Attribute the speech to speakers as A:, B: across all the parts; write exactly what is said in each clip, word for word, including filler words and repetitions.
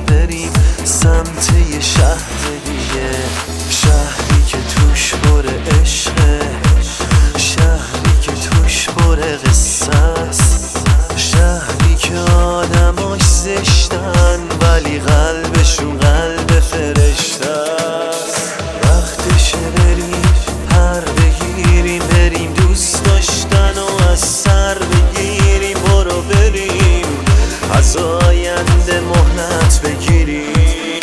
A: بریم سمت یه شهر دیگه، شهری که توش پر عشقه، شهری که توش پر قصه است، شهری که آدماش زشتن ولی قلبشون قلب فرشته است. وقتشه بریم پر بگیریم، بریم دوست داشتن و از سر بگیریم، برو بریم از آینده مهلت بگیریم.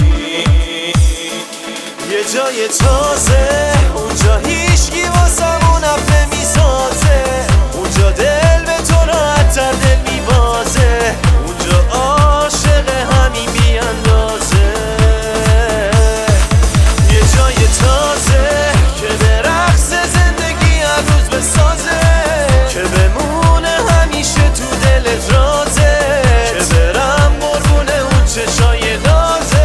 A: یه جای تازه اونجا هیچکی واسمون اف نمیسازه، اونجا دل به تو راحت تر دل میبازه، اونجا عاشق همین بیاندازه. یه جای تازه که به رقص زندگی هر روز بسازه، که بمونه همیشه تو دلت رازه، که برم قربونه اون چشای نازه.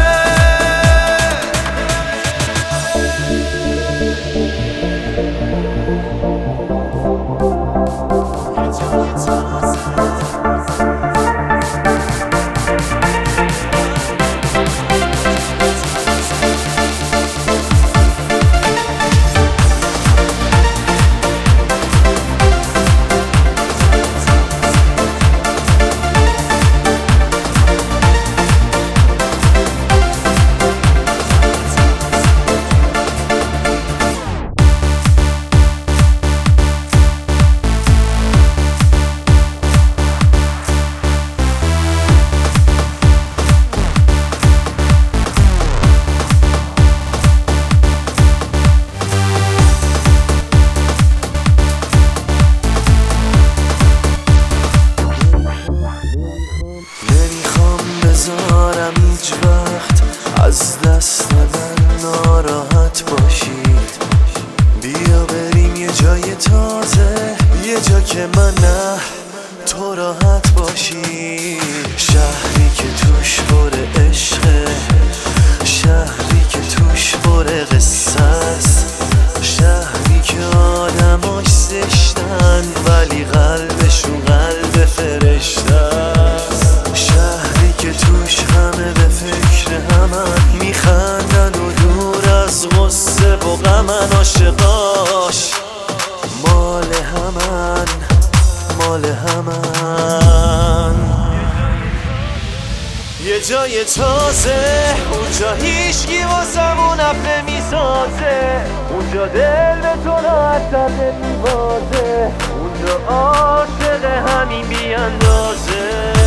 A: بذارم هیچ وقت از دست من ناراحت باشید، بیا بریم یه جای تازه، یه جا که من نه تو راحت باشی. شهری که توش پر عشقه، شهری که توش پر قصه است، شهری که آدماش زشتن ولی قلبشون قلب فرشته است، شهری که توش همه به فکر همن، میخندن و دور از غصه و غمن، عاشقاش مال همن مال همن. یه جای تازه اونجا هیچکی واسمون اف نمیسازه، اونجا دل به تو راحت تر نمیبازه، اونجا عاشق همین بیاندازه.